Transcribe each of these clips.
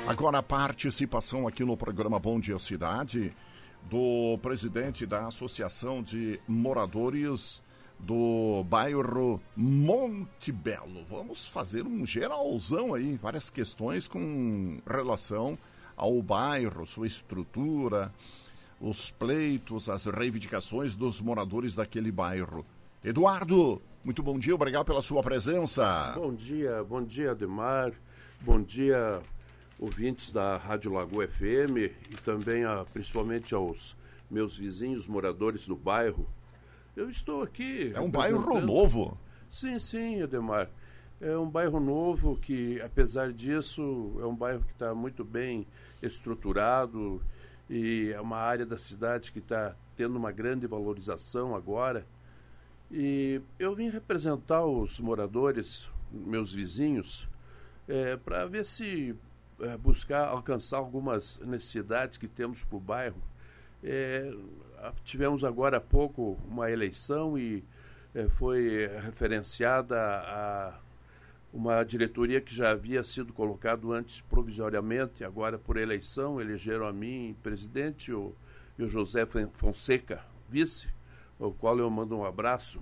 Agora a participação aqui no programa Bom Dia Cidade do presidente da Associação de Moradores do bairro Monte Belo. Vamos fazer um geralzão aí, várias questões com relação ao bairro, sua estrutura, os pleitos, as reivindicações dos moradores daquele bairro. Eduardo, muito bom dia, obrigado pela sua presença. Bom dia Ademar, bom dia ouvintes da Rádio Lagoa FM e também principalmente aos meus vizinhos moradores do bairro. Eu estou aqui... É um bairro novo? Sim, Ademar. É um bairro novo que, apesar disso, é um bairro que está muito bem estruturado e é uma área da cidade que está tendo uma grande valorização agora. E eu vim representar os moradores, meus vizinhos, para ver se buscar alcançar algumas necessidades que temos para o bairro. Tivemos agora há pouco uma eleição e foi referenciada uma diretoria que já havia sido colocado antes provisoriamente, agora por eleição, elegeram a mim presidente e o José Fonseca vice, ao qual eu mando um abraço.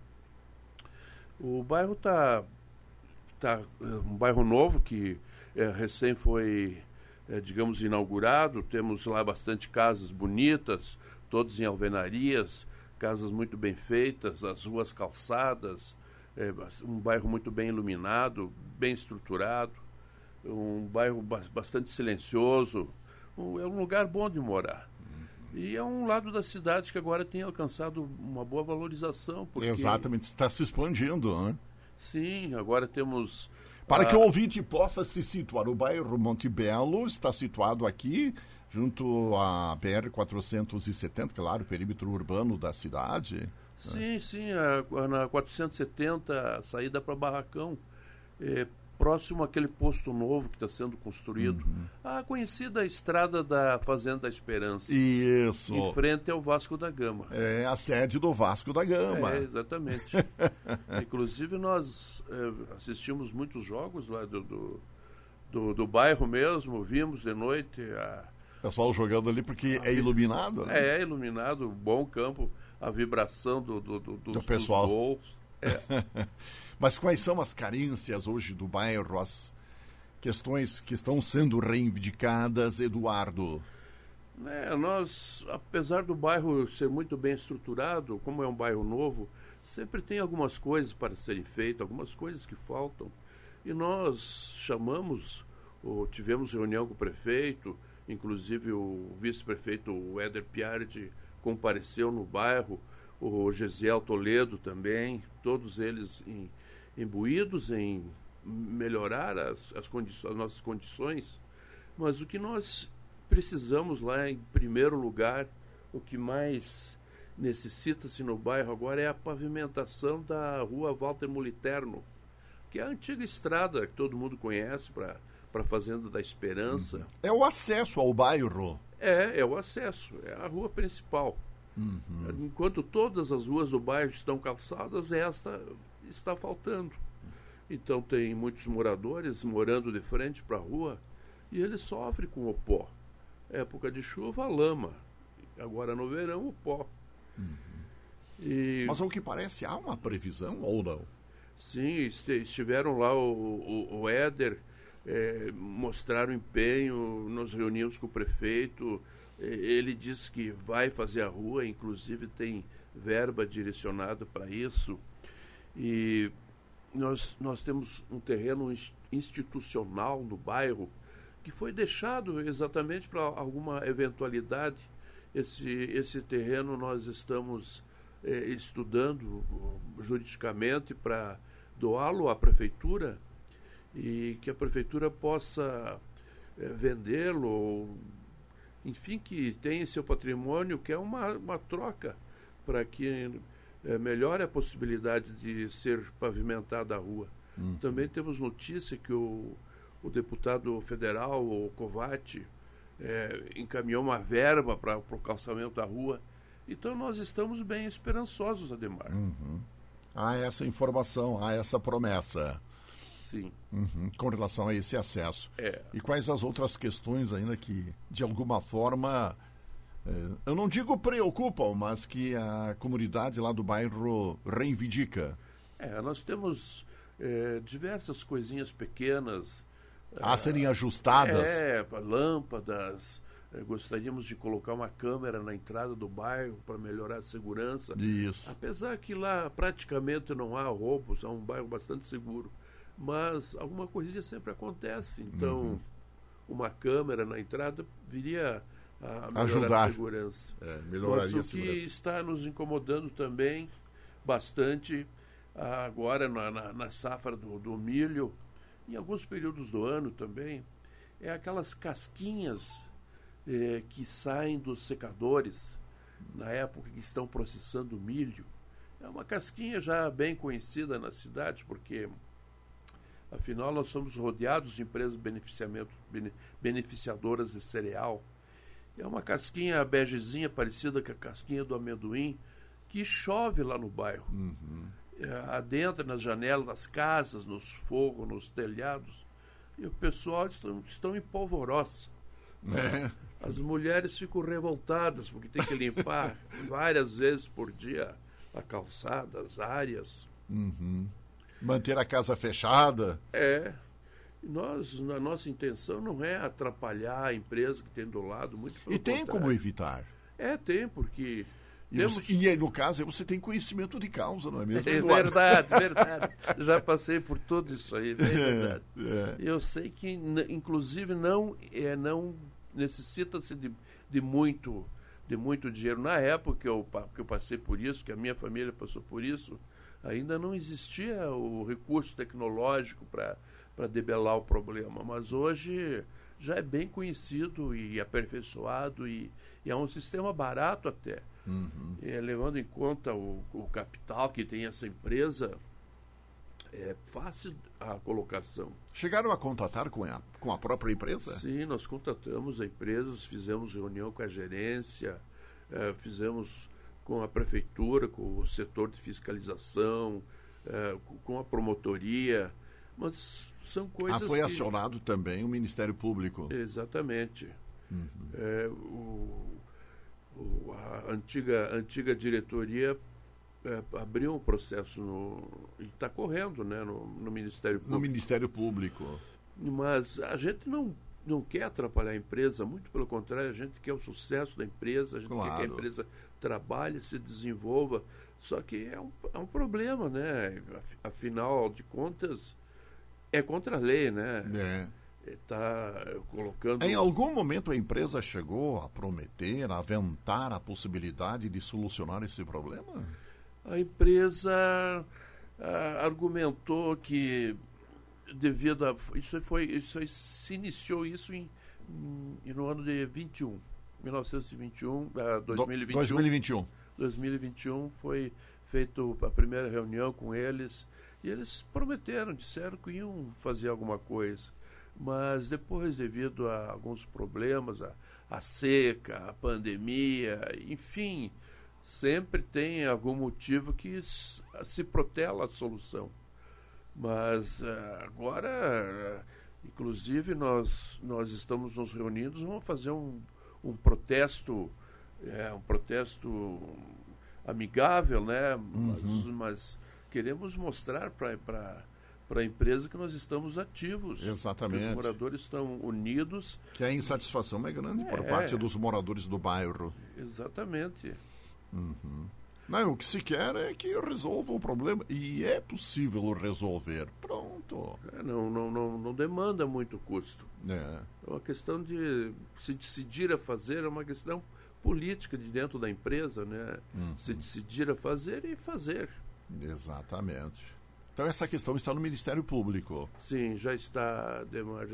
O bairro tá um bairro novo que recém foi, digamos, inaugurado. Temos lá bastante casas bonitas, todas em alvenarias, casas muito bem feitas, as ruas calçadas, um bairro muito bem iluminado, bem estruturado, um bairro bastante silencioso, é um lugar bom de morar. E é um lado da cidade que agora tem alcançado uma boa valorização. Porque... Exatamente, está se expandindo, né? Sim, agora temos... Para que o ouvinte possa se situar, o bairro Monte Belo está situado aqui, junto à BR-470, claro, o perímetro urbano da cidade. Sim, na 470, a saída para Barracão, próximo àquele posto novo que está sendo construído. A conhecida estrada da Fazenda da Esperança. Isso. Em frente ao Vasco da Gama. É a sede do Vasco da Gama. Exatamente. Inclusive nós assistimos muitos jogos lá do bairro mesmo, vimos de noite. Pessoal jogando ali porque é iluminado, né? É iluminado, bom campo, a vibração do pessoal. Dos gols. Mas quais são as carências hoje do bairro, as questões que estão sendo reivindicadas, Eduardo? Nós, apesar do bairro ser muito bem estruturado, como é um bairro novo, sempre tem algumas coisas para serem feitas, algumas coisas que faltam. E nós tivemos reunião com o prefeito, inclusive o vice-prefeito Éder Piardi compareceu no bairro, o Gesiel Toledo também, todos eles imbuídos em melhorar as nossas condições. Mas o que nós precisamos lá, em primeiro lugar, o que mais necessita-se no bairro agora é a pavimentação da rua Walter Moliterno, que é a antiga estrada que todo mundo conhece para a Fazenda da Esperança. É o acesso ao bairro. É o acesso, é a rua principal. Enquanto todas as ruas do bairro estão calçadas, esta está faltando. Então tem muitos moradores morando de frente para a rua e eles sofrem com o pó. Época de chuva, a lama. Agora no verão, o pó. Mas ao que parece, há uma previsão ou não? Sim, estiveram lá o Éder, mostraram empenho, nos reunimos com o prefeito. Ele disse que vai fazer a rua, inclusive tem verba direcionada para isso. E nós temos um terreno institucional no bairro que foi deixado exatamente para alguma eventualidade. Esse terreno nós estamos estudando juridicamente para doá-lo à prefeitura e que a prefeitura possa vendê-lo, enfim, que tenha seu patrimônio, que é uma troca para que melhore a possibilidade de ser pavimentada a rua. Também temos notícia que o deputado federal, o Covatti, encaminhou uma verba para o calçamento da rua. Então nós estamos bem esperançosos, Ademar. Há essa informação, há essa promessa. sim. Com relação a esse acesso. E quais as outras questões ainda que, de alguma forma, eu não digo preocupam, mas que a comunidade lá do bairro reivindica? Nós temos diversas coisinhas pequenas. A serem ajustadas? Lâmpadas. Gostaríamos de colocar uma câmera na entrada do bairro para melhorar a segurança. Isso. Apesar que lá praticamente não há roubos, é um bairro bastante seguro. Mas alguma coisinha sempre acontece. Então, uma câmera na entrada viria a melhorar ajudar a segurança. Melhoraria a Mas o que segurança. está nos incomodando também bastante agora na safra do milho, em alguns períodos do ano também, é aquelas casquinhas que saem dos secadores na época que estão processando o milho. É uma casquinha já bem conhecida na cidade, porque afinal nós somos rodeados de empresas beneficiadoras de cereal. É uma casquinha begezinha parecida com a casquinha do amendoim, que chove lá no bairro. Adentra nas janelas das casas, nos forros, nos telhados, e o pessoal estão em polvorosa. As mulheres ficam revoltadas porque tem que limpar várias vezes por dia a calçada, as áreas. Manter a casa fechada. A nossa intenção não é atrapalhar a empresa que tem do lado, muito pelo E tem contrário. como evitar. Tem, porque... E no caso, você tem conhecimento de causa, não é mesmo, Eduardo? Verdade. Já passei por tudo isso aí, verdade. Eu sei que, inclusive, não necessita-se de muito dinheiro. Na época que eu passei por isso, que a minha família passou por isso, ainda não existia o recurso tecnológico para debelar o problema. Mas hoje já é bem conhecido e aperfeiçoado e é um sistema barato até. Levando em conta o capital que tem essa empresa, é fácil a colocação. Chegaram a contatar com a própria empresa? Sim, nós contatamos a empresa, fizemos reunião com a gerência, fizemos com a prefeitura, com o setor de fiscalização, com a promotoria, mas são coisas foi acionado também o Ministério Público. Exatamente. A antiga diretoria abriu um processo e está correndo, né, no Ministério Público. No Ministério Público. Mas a gente não quer atrapalhar a empresa, muito pelo contrário, a gente quer o sucesso da empresa, a gente quer que a empresa trabalhe, se desenvolva. Só que é um problema, né? Afinal de contas, é contra a lei, né? Está colocando... Em algum momento a empresa chegou a prometer, a aventar a possibilidade de solucionar esse problema? A empresa argumentou que devido a... se iniciou isso no ano de 1921, 2021. 2021 foi feita a primeira reunião com eles e eles prometeram, disseram que iam fazer alguma coisa. Mas depois, devido a alguns problemas, a seca, a pandemia, enfim, sempre tem algum motivo que se protela a solução. Mas agora, inclusive, nós estamos nos reunindo, vamos fazer um protesto, um protesto amigável, né? Mas queremos mostrar para a empresa que nós estamos ativos. Exatamente. Que os moradores estão unidos. Que a insatisfação é grande por parte dos moradores do bairro. Exatamente. Não, o que se quer é que resolva o problema. E é possível resolver. Pronto. Não demanda muito custo. É uma questão de se decidir a fazer, é uma questão política de dentro da empresa, né? Se decidir a fazer e fazer. Exatamente. Então essa questão está no Ministério Público. Sim, já está, Demar,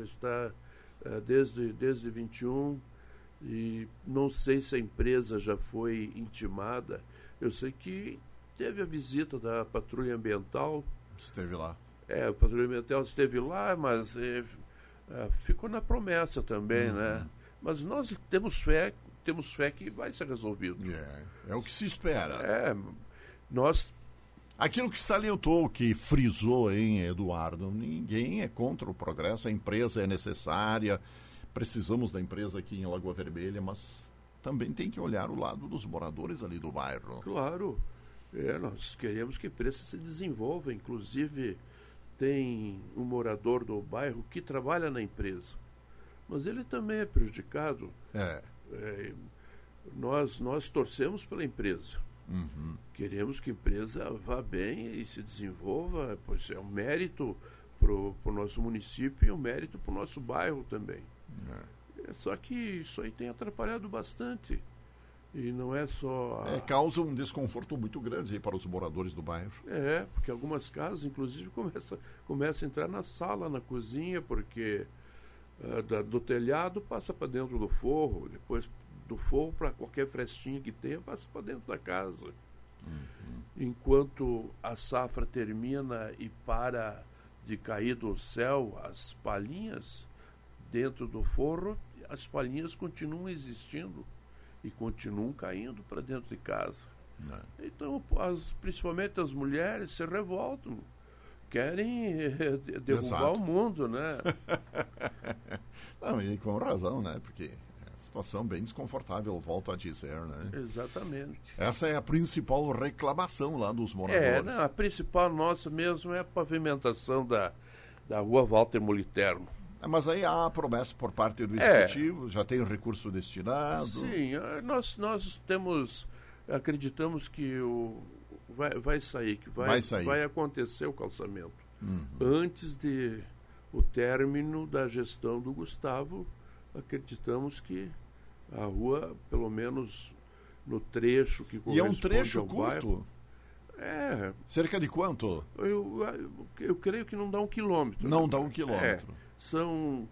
desde 21 e não sei se a empresa já foi intimada. Eu sei que teve a visita da Patrulha Ambiental. Esteve lá. A Patrulha Ambiental esteve lá, mas ficou na promessa também, né? Mas nós temos fé que vai ser resolvido. É o que se espera. Nós Aquilo que salientou, que frisou, hein, Eduardo? Ninguém é contra o progresso, a empresa é necessária, precisamos da empresa aqui em Lagoa Vermelha, mas também tem que olhar o lado dos moradores ali do bairro. Claro, nós queremos que a empresa se desenvolva, inclusive tem um morador do bairro que trabalha na empresa, mas ele também é prejudicado. Nós torcemos pela empresa. Uhum. Queremos que a empresa vá bem e se desenvolva, pois é um mérito para o nosso município e um mérito para o nosso bairro também. Só que isso aí tem atrapalhado bastante. E não é só... causa um desconforto muito grande aí para os moradores do bairro. Porque algumas casas, inclusive, começam a entrar na sala, na cozinha, porque do telhado passa para dentro do forro, depois do forro para qualquer frestinha que tenha, passa para dentro da casa. Uhum. Enquanto a safra termina e para de cair do céu as palhinhas dentro do forro, as palhinhas continuam existindo e continuam caindo para dentro de casa. Então, principalmente as mulheres se revoltam, querem derrubar o mundo, né? Não, e com razão, né? Porque situação bem desconfortável, volto a dizer, né? Exatamente. Essa é a principal reclamação lá dos moradores. A principal nossa mesmo é a pavimentação da rua Walter Moliterno. Mas aí há a promessa por parte do Executivo, já tem o recurso destinado. Sim, nós acreditamos que vai sair, que vai acontecer o calçamento. Uhum. Antes de o término da gestão do Gustavo, acreditamos que a rua, pelo menos no trecho que corresponde ao bairro... E é um trecho curto? Cerca de quanto? Eu creio que não dá 1 quilômetro. Não dá 1 quilômetro. São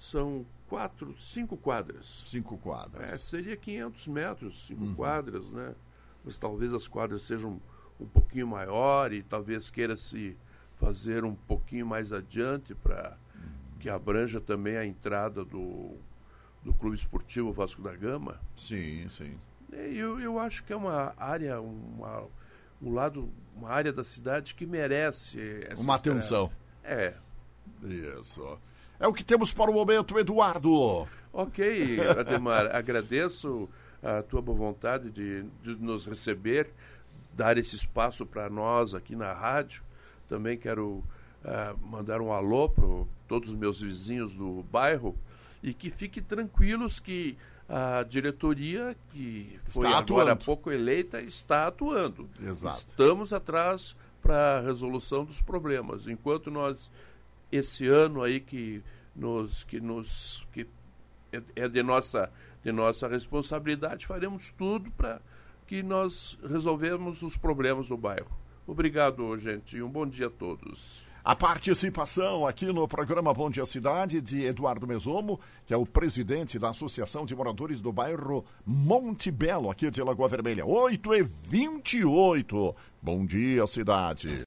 5 quadras. 5 quadras. Seria 500 metros, 5 quadras, né? Mas talvez as quadras sejam um pouquinho maior e talvez queira-se fazer um pouquinho mais adiante para que abranja também a entrada do Clube Esportivo Vasco da Gama. Sim, sim. Eu acho que é uma área, uma área da cidade que merece uma atenção. Isso. É o que temos para o momento, Eduardo. Ok, Ademar, agradeço a tua boa vontade de nos receber, dar esse espaço para nós aqui na rádio. Também quero mandar um alô para todos os meus vizinhos do bairro e que fiquem tranquilos que a diretoria, que foi agora há pouco eleita, está atuando. Exato. Estamos atrás para a resolução dos problemas. Enquanto nós, esse ano aí que é de nossa responsabilidade, faremos tudo para que nós resolvemos os problemas do bairro. Obrigado, gente, e um bom dia a todos. A participação aqui no programa Bom Dia Cidade de Eduardo Mesomo, que é o presidente da Associação de Moradores do bairro Monte Belo, aqui de Lagoa Vermelha. 8h28. Bom dia, cidade.